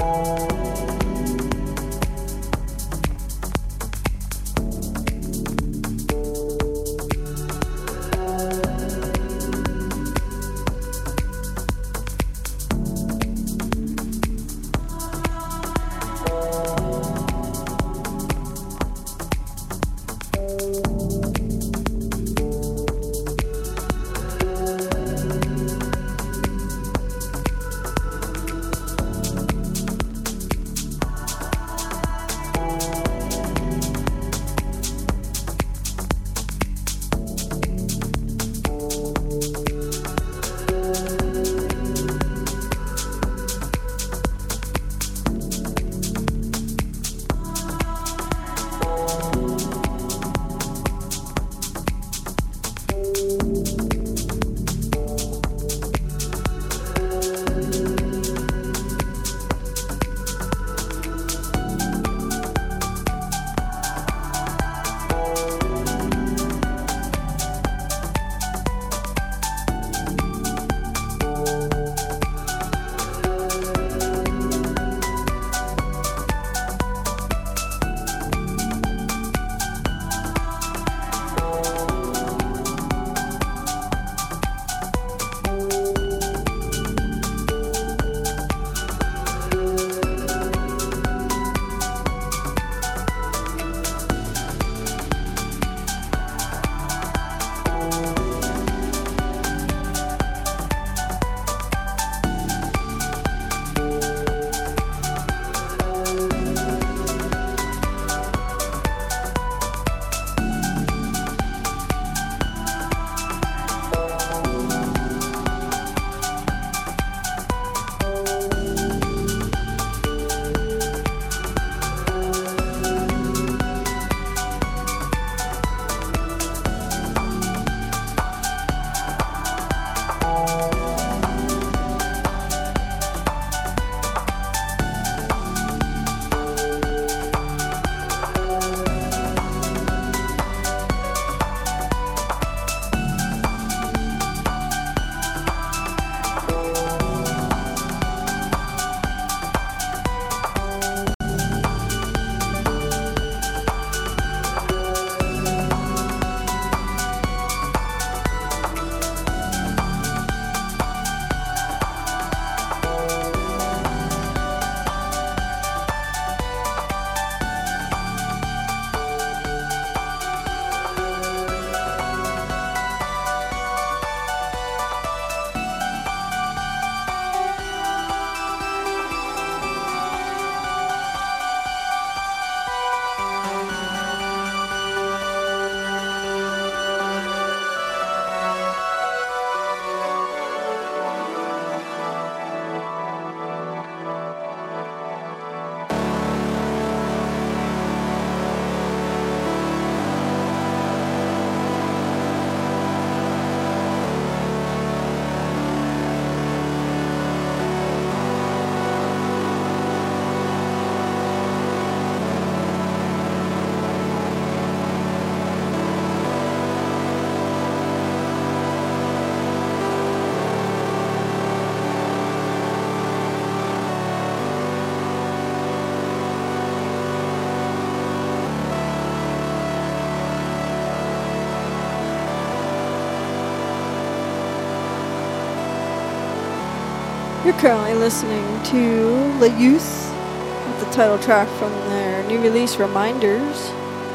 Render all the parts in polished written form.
You're currently listening to La Youth with the title track from their new release, Reminders.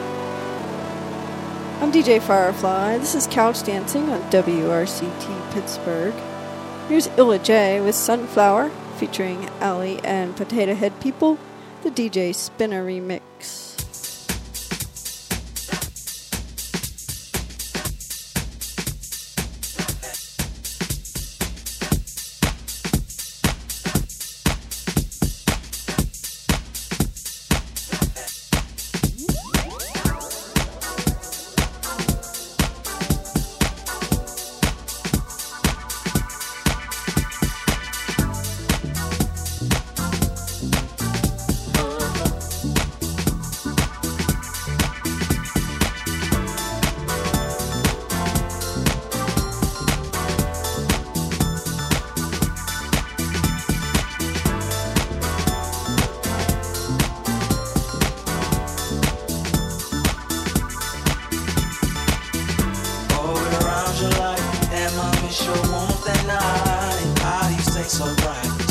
I'm DJ Firefly. This is Couch Dancing on WRCT Pittsburgh. Here's Illa J with Sunflower featuring Ali and Potato Head People, the DJ Spinner remix.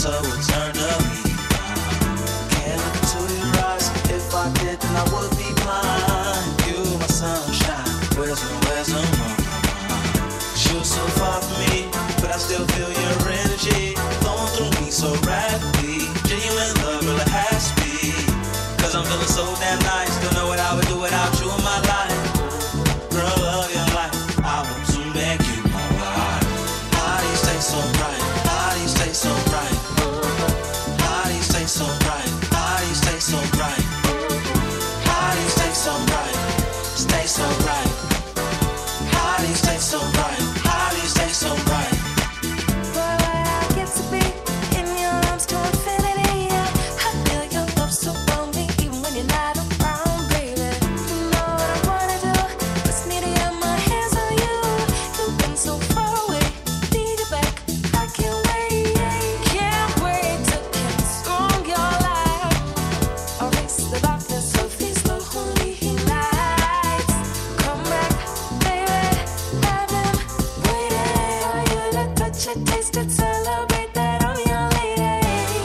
so eternally fine. Can't look into your eyes. If I did, then I would be blind. You, my sunshine, wisdom on my mind. You're so far from me, but I still feel your energy flowing through me so rapidly. Genuine love, really has to be. Cause I'm feeling so damn nice. Don't know what I would do without you in my life. Girl, love your life. I want to make you my wife. How do you stay so bright? How do you stay so bright? How do you stay so bright? How do you stay so bright? How do you stay so bright? Stay so bright. How do you stay so bright? How do you stay so bright? Boy, where I get to be in your arms to infinity. I feel your love surround me even when you're not around, baby. You know what I wanna do? Just need to get my hands on you. You've been so far away, need you back. I can't wait to consume your life. Erase the darkness of these lonely nights. Come back, baby, I've been waiting for you to touch it, taste it, celebrate that I'm your lady.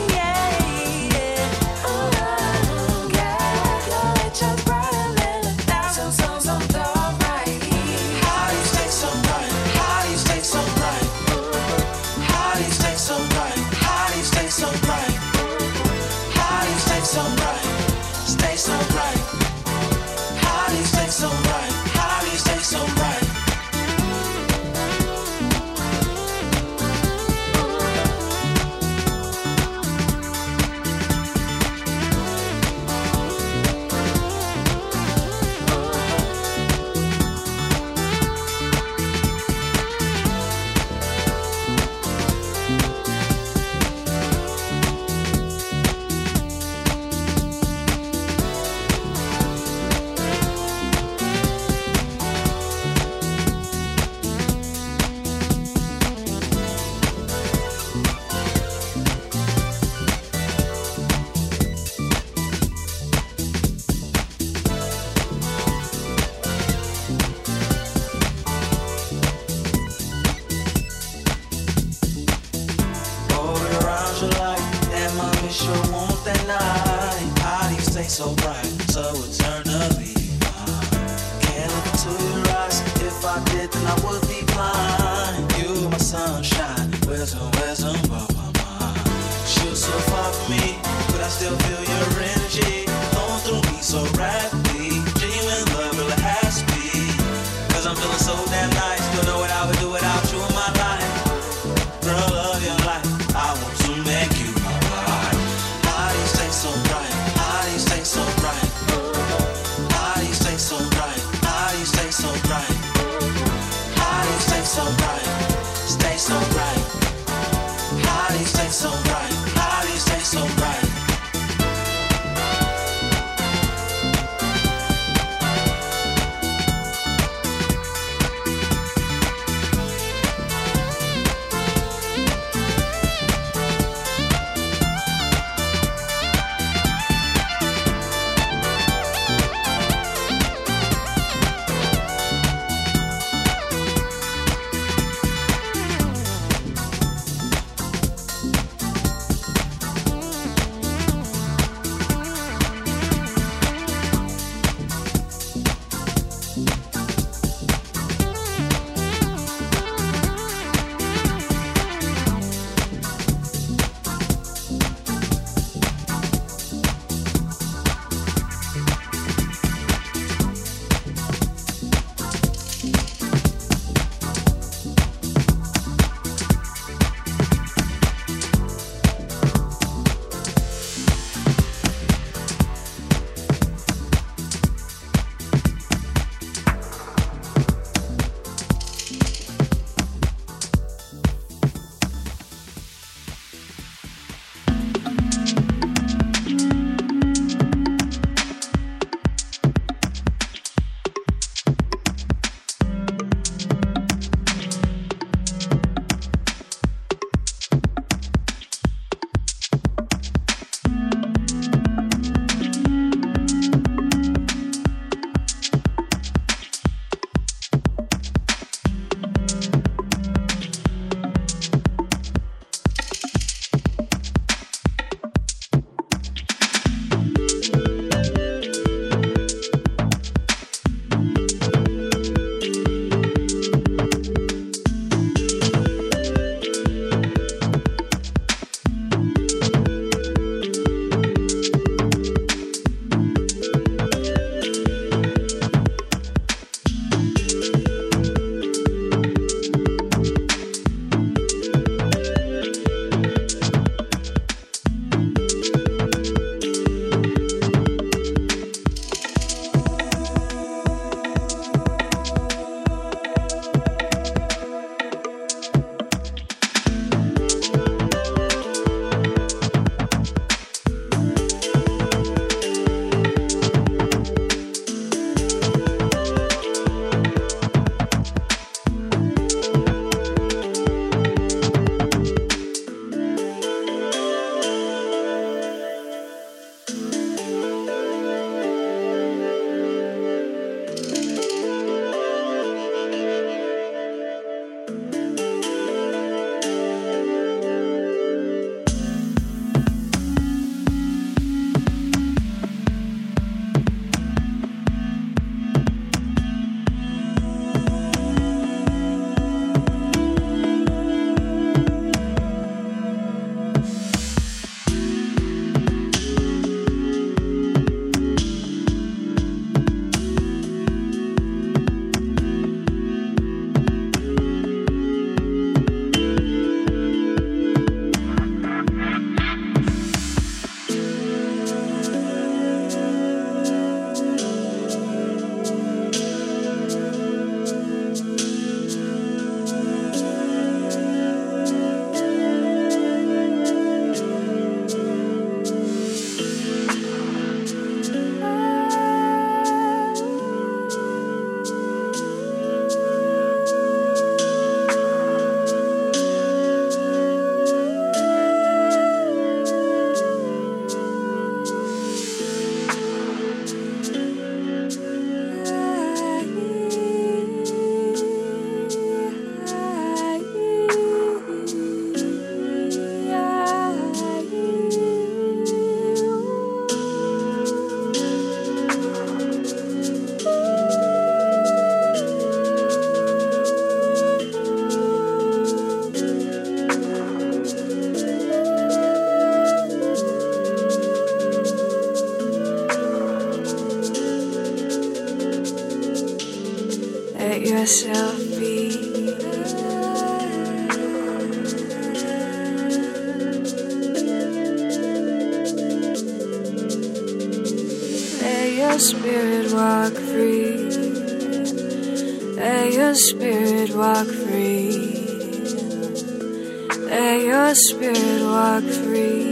Oh, girl, your light shines brighter than 1,000 suns on the right. How do you stay so bright? How do you stay so bright? How do you stay so bright? How do you stay so bright? How do you stay so bright? Stay so bright. How do you stay so bright? How do you stay so bright? Going around your life, damn, I miss your warmth at night. How do you stay so bright, so eternally fine? Can't look into your eyes. If I did, then I would be blind. You, my sunshine, wisdom of my mind. You're so far from me, but I still feel your energy flowing through me so rapidly. Genuine love really has to be. Cause I'm feeling so damn nice. Don't know what I would do without you in my life. Girl, love your life. I want to make you my wife. How do you stay so bright? How do you stay so bright? How do you stay so bright? How do you stay so bright? How do you stay so bright? Stay so bright. How do you stay so bright? How do you stay so bright? yourself be. Let your spirit walk free. Let your spirit walk free. Let your spirit walk free.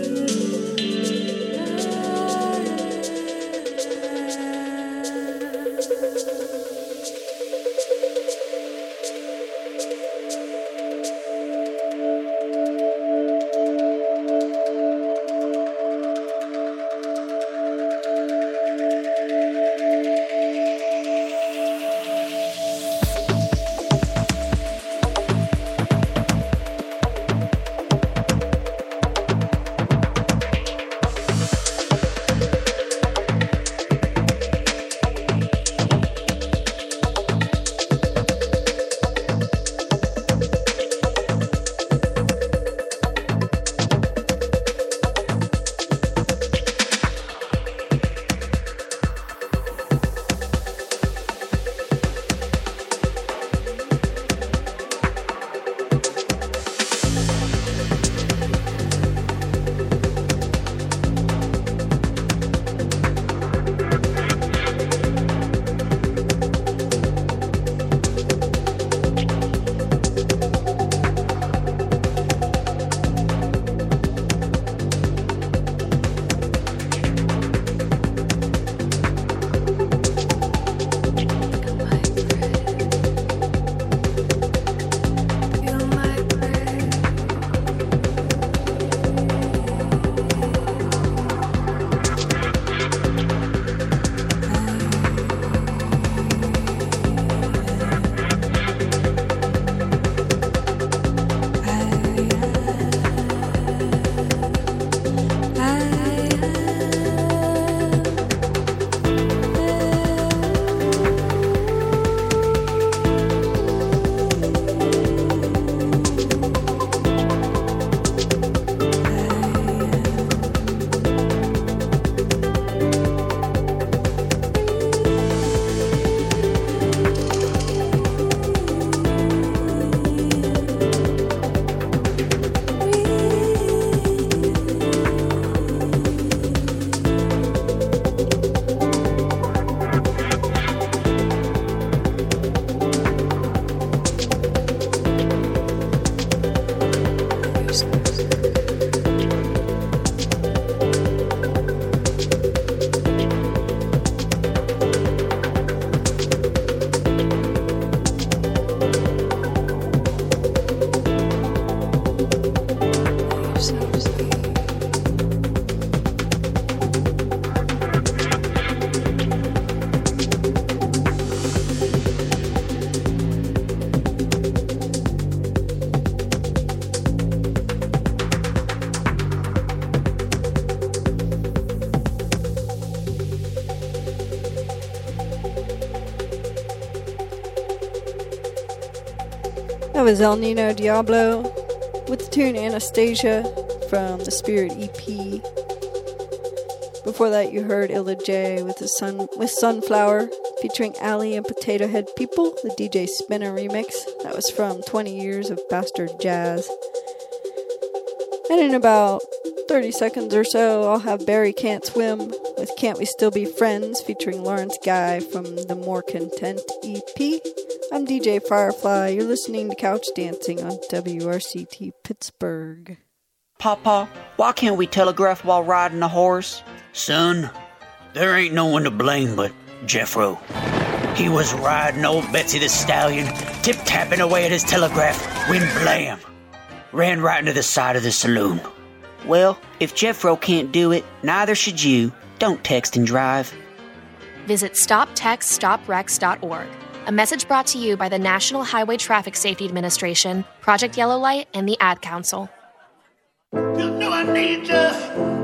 That was El Nino Diablo with the tune Anastasia from the Spirit EP. Before that, you heard Illa J with Sunflower featuring Ali and Potato Head People, the DJ Spinner remix. That was from 20 Years of Bastard Jazz. And in about 30 seconds or so, I'll have Barry Can't Swim with Can't We Still Be Friends featuring Lawrence Guy from the More Content EP. I'm DJ Firefly. You're listening to Couch Dancing on WRCT Pittsburgh. Papa, why can't we telegraph while riding a horse? Son, there ain't no one to blame but Jeffro. He was riding old Betsy the Stallion, tip-tapping away at his telegraph, when blam! Ran right into the side of the saloon. Well, if Jeffro can't do it, neither should you. Don't text and drive. Visit StopTextStopWrecks.org. A message brought to you by the National Highway Traffic Safety Administration, Project Yellow Light, and the Ad Council. You know I need you.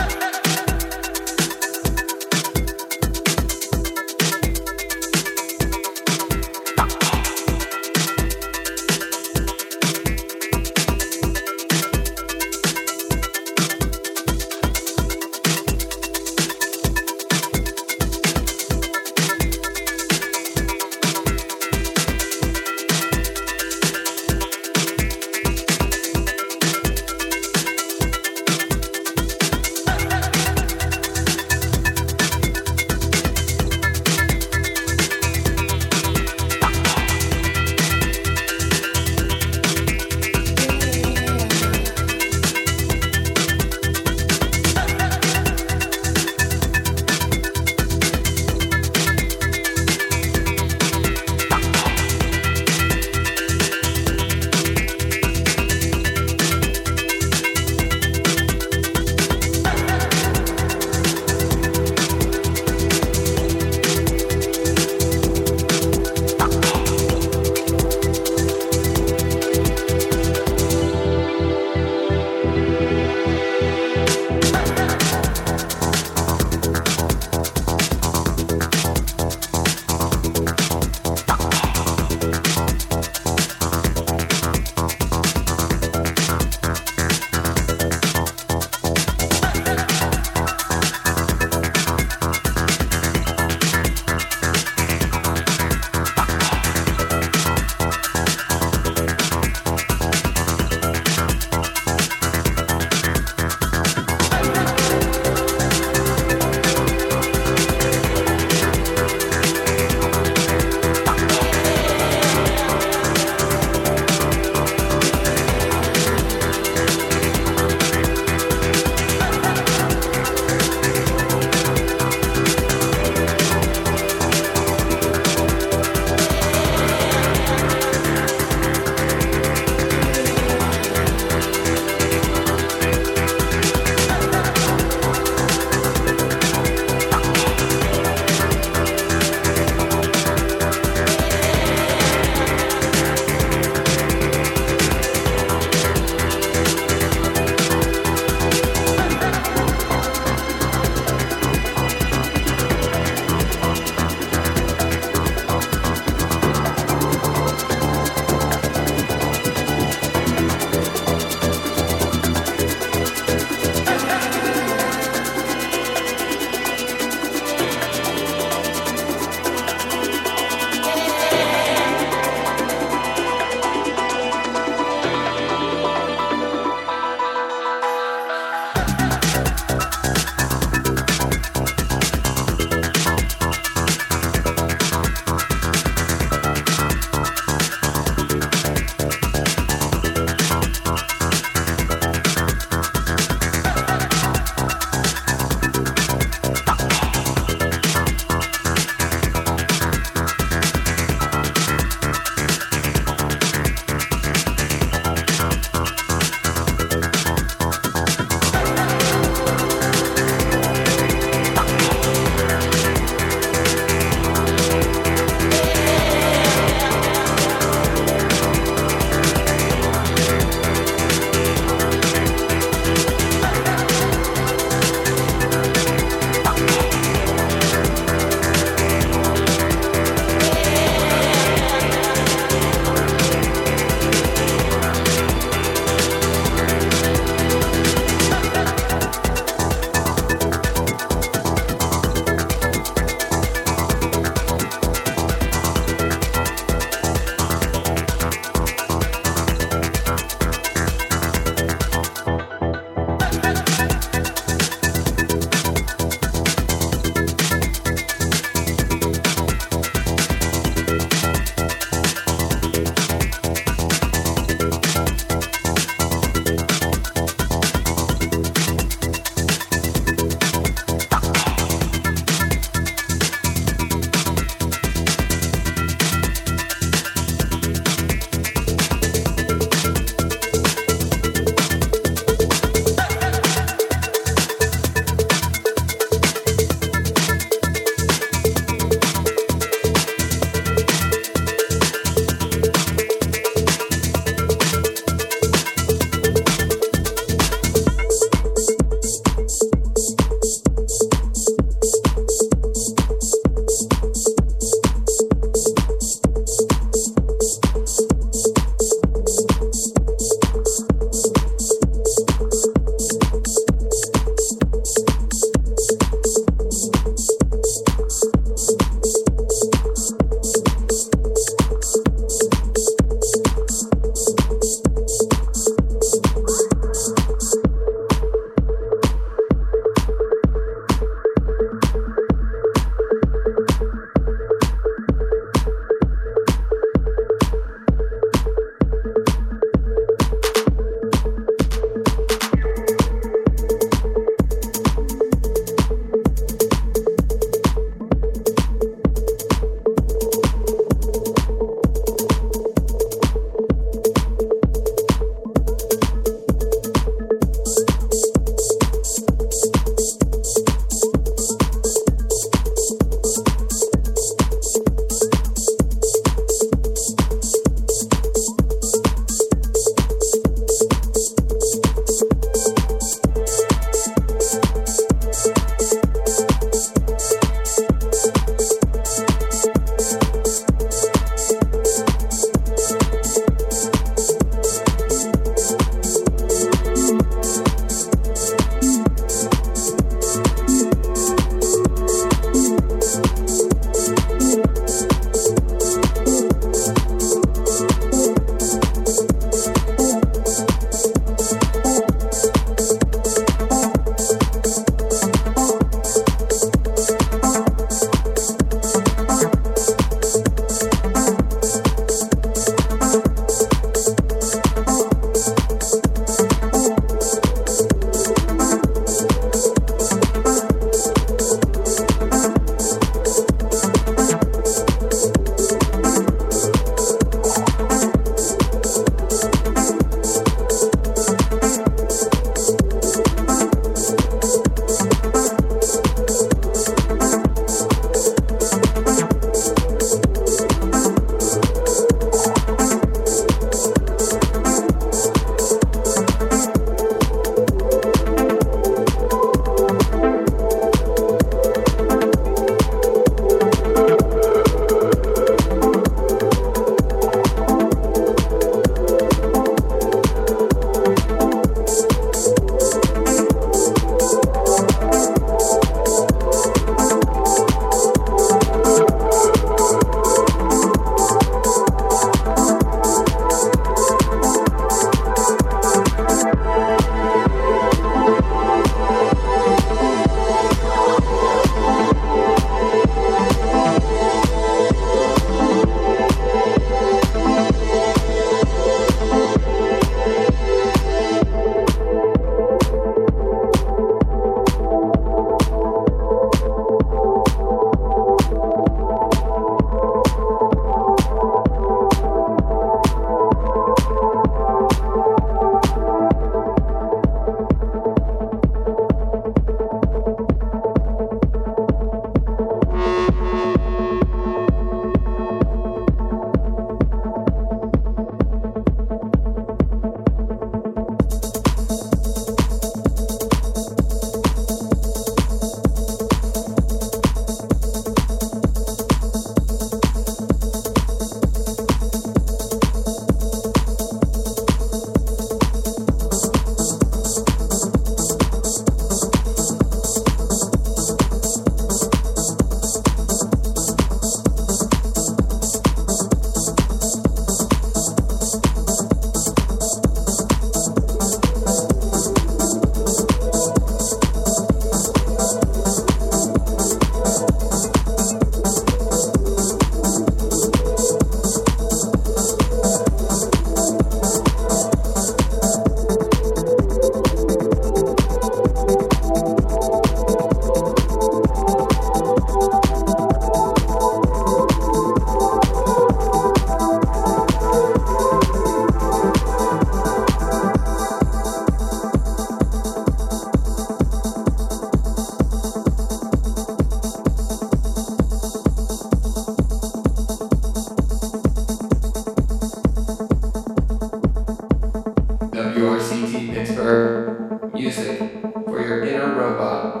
for your inner robot.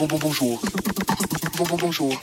Bonjour. Bonjour.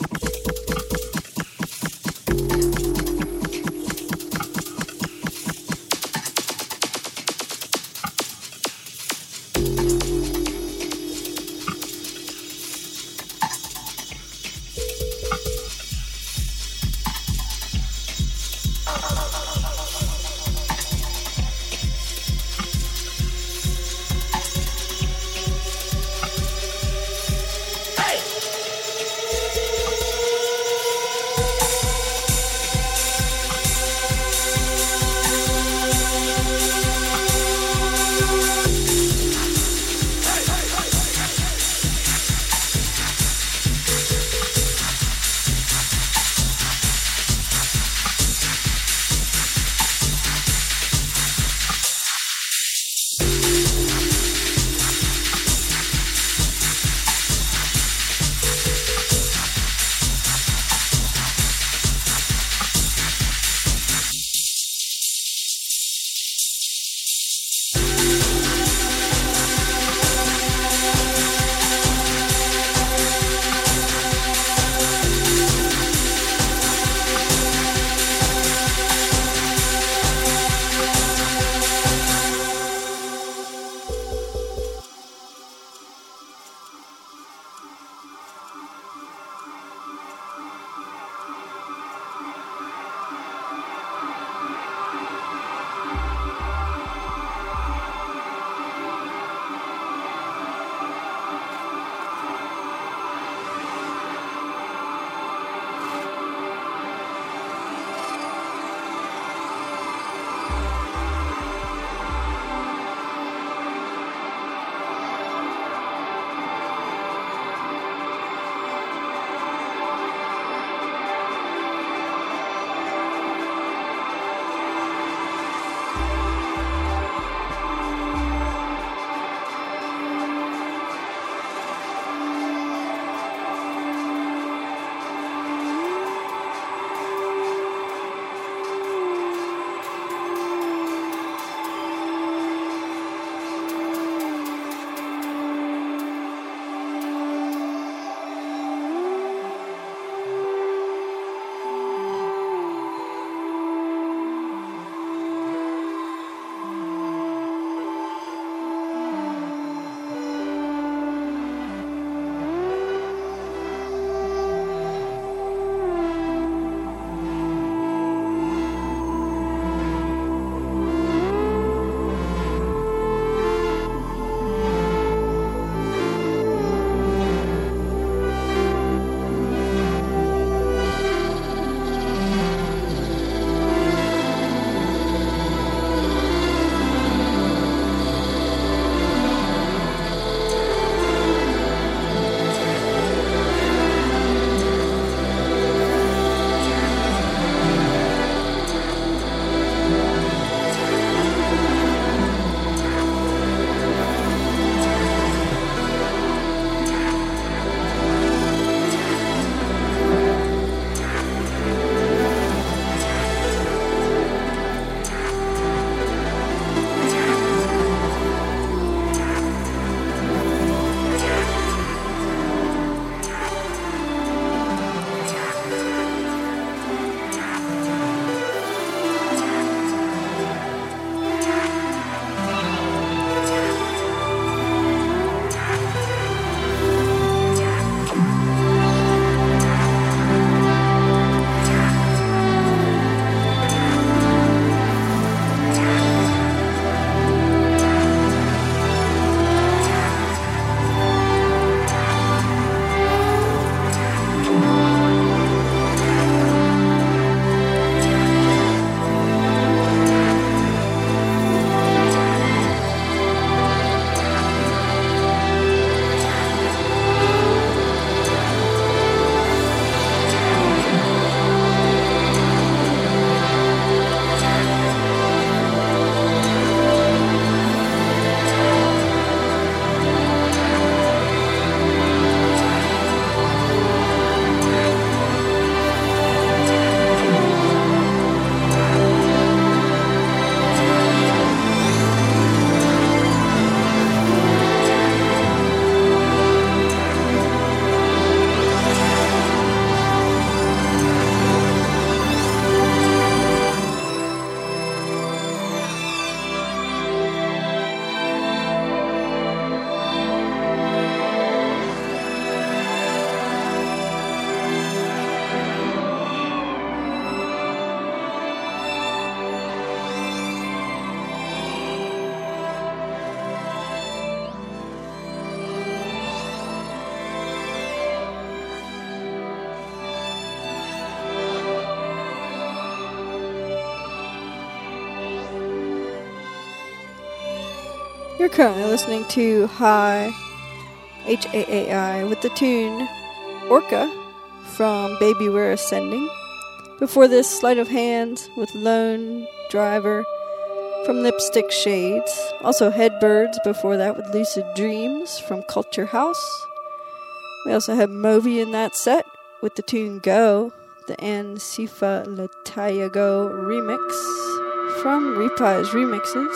You're currently listening to High, H-A-A-I, with the tune Orca from Baby We're Ascending. Before this, Sleight of Hand with Lone Driver from Lipstick Shades. Also Headbirds before that with Lucid Dreams from Culture House. We also have Moby in that set with the tune Go, the Ansifa Latayago remix from Reprise Remixes.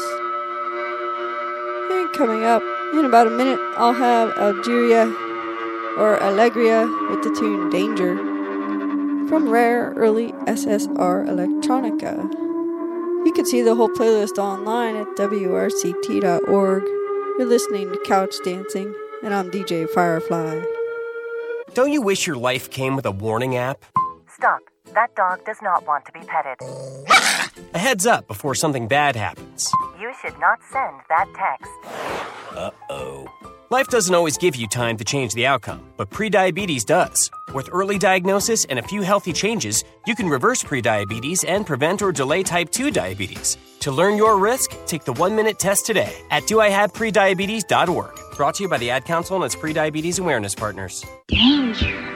And coming up in about a minute, I'll have Algeria or Allegria with the tune Danger from Rare Early SSR Electronica. You can see the whole playlist online at wrct.org. You're listening to Couch Dancing, and I'm DJ Firefly. Don't you wish your life came with a warning app? Stop. That dog does not want to be petted. A heads up before something bad happens. You should not send that text. Uh-oh. Life doesn't always give you time to change the outcome, but prediabetes does. With early diagnosis and a few healthy changes, you can reverse prediabetes and prevent or delay type 2 diabetes. To learn your risk, take the 1-minute test today at doihaveprediabetes.org. Brought to you by the Ad Council and its prediabetes awareness partners. Danger.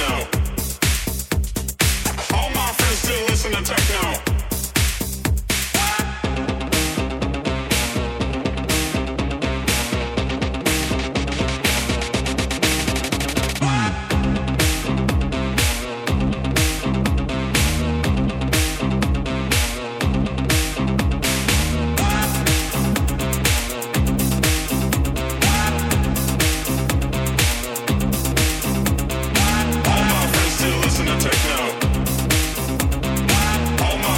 techno. All my friends still listen to techno. All my friends still listen to techno. All my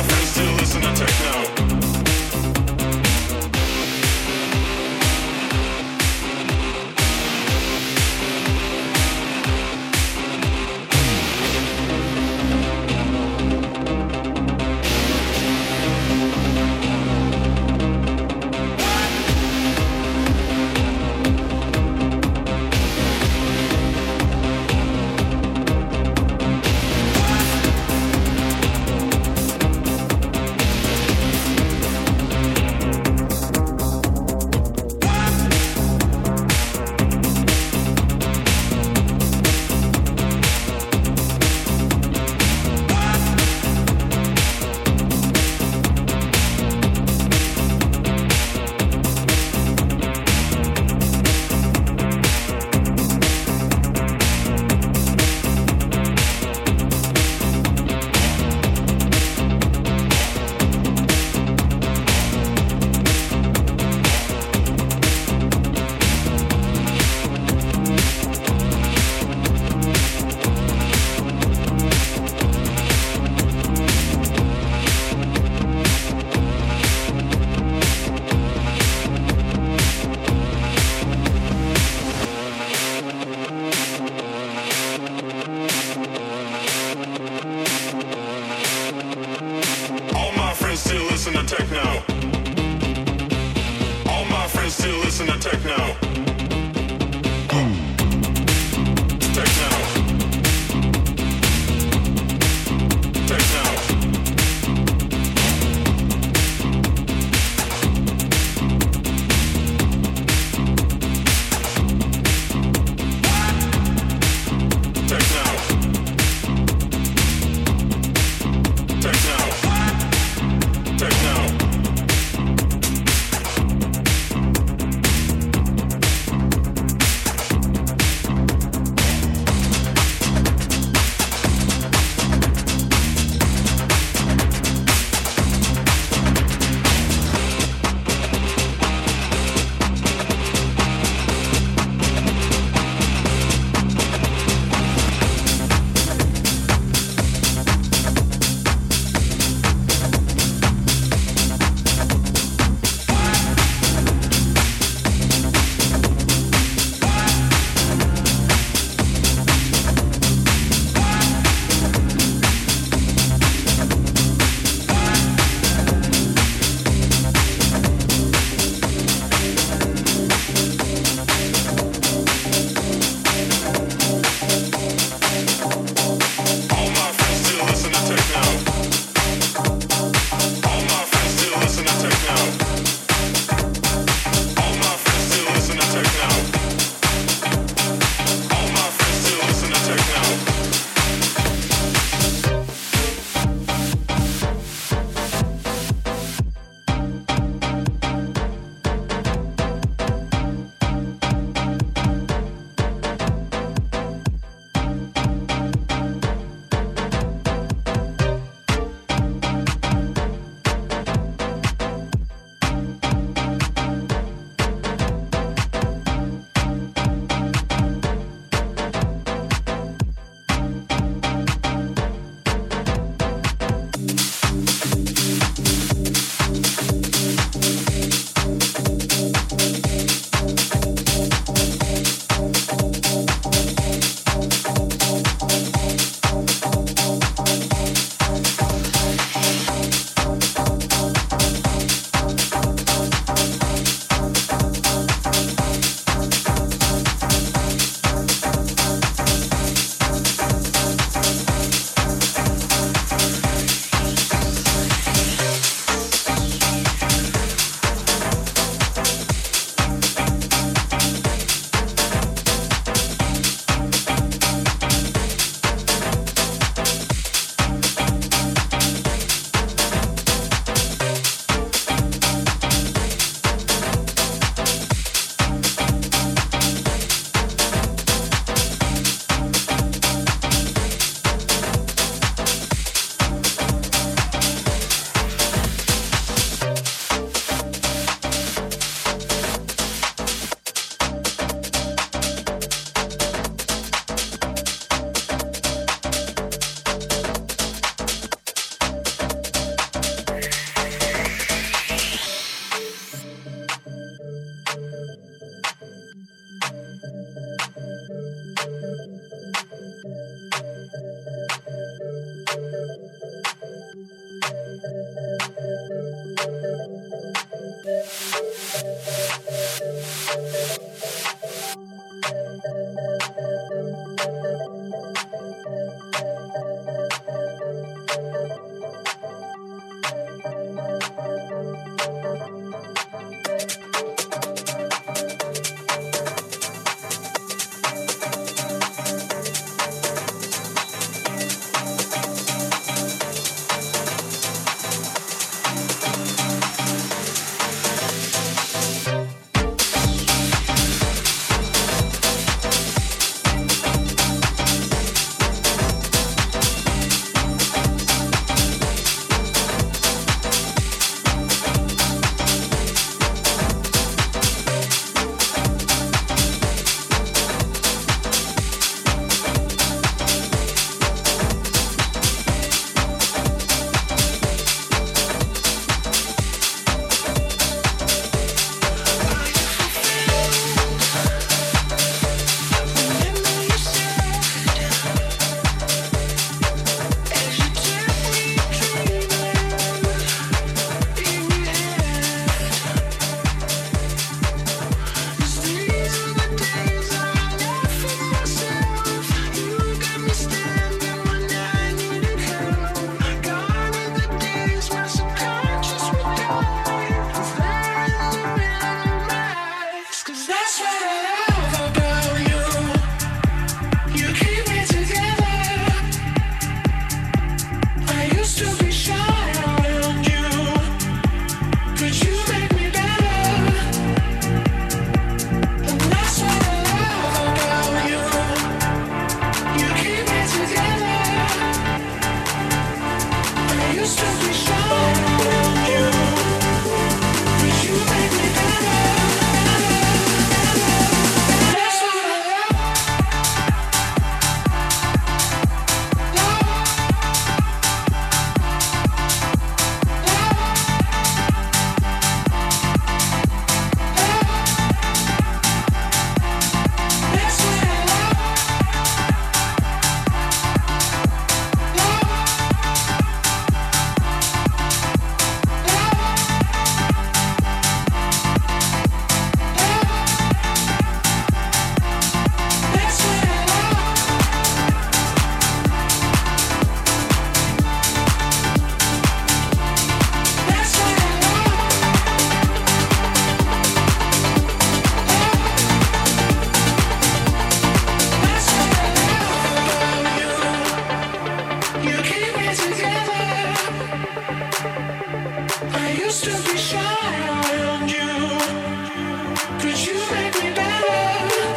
used to be shy on you, but you make me better,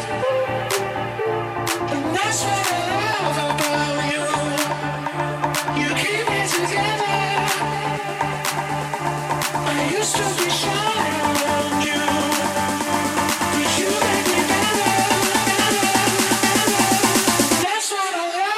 and that's what I love about you. You keep me together. I used to be shy on you, but you make me better, that's what I love.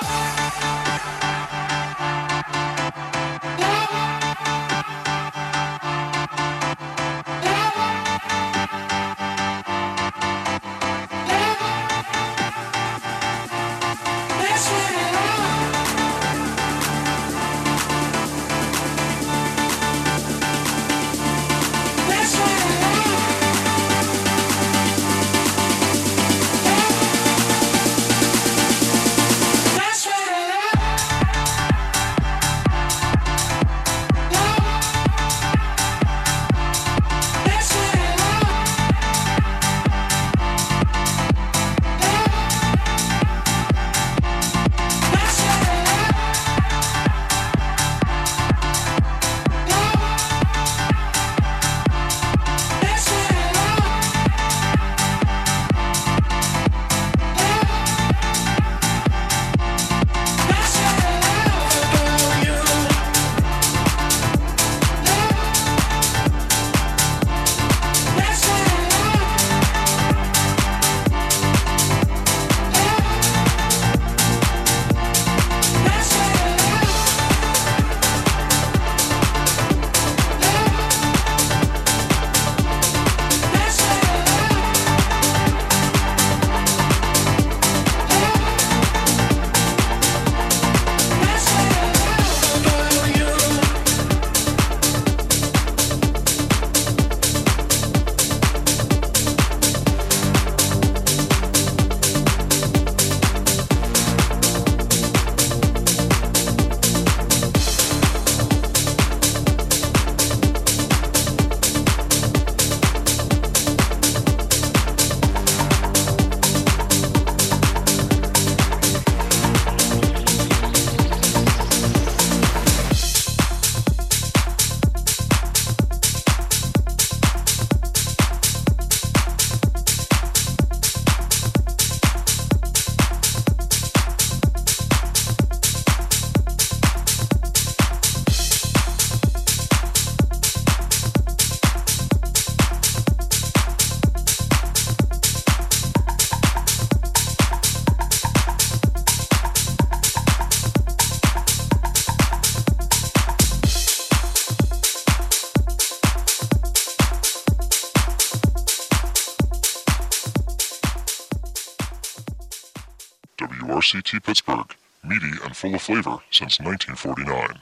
WRCT Pittsburgh, meaty and full of flavor since 1949.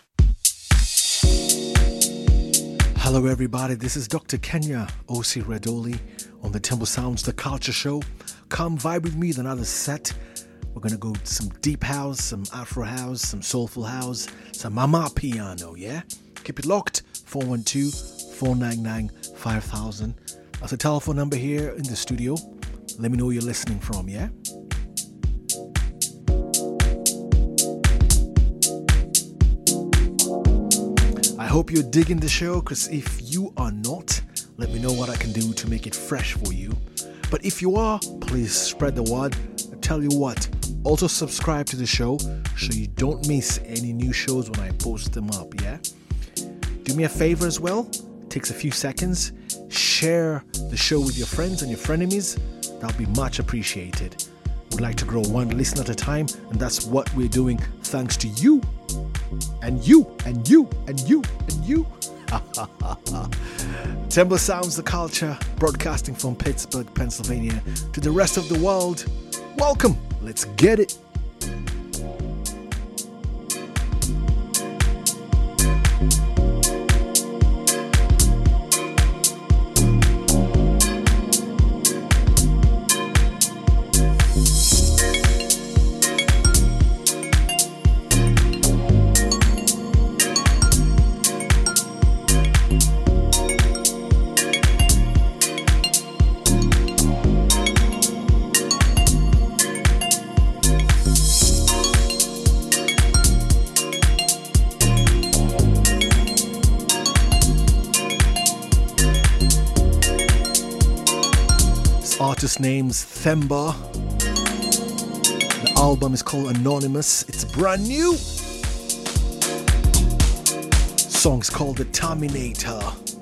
Hello everybody, this is Dr. Kenya O.C. Redoli on the Temple Sounds The Culture Show. Come vibe with me with another set. We're going to go some deep house, some Afro house, some soulful house, some mama piano, yeah? Keep it locked, 412-499-5000. That's a telephone number here in the studio. Let me know where you're listening from, yeah? I hope you're digging the show, because if you are not, let me know what I can do to make it fresh for you. But if you are, please spread the word. I tell you what, also subscribe to the show so you don't miss any new shows when I post them up, yeah? Do me a favor as well, it takes a few seconds, share the show with your friends and your frenemies. That'll be much appreciated. We'd like to grow one listen at a time, and that's what we're doing thanks to you. And you, and you, and you, and you. Temple Sounds The Culture, broadcasting from Pittsburgh, Pennsylvania to the rest of the world. Welcome, let's get it. artist name's Themba. The album is called Anonymous. It's brand new. Song's called The Terminator.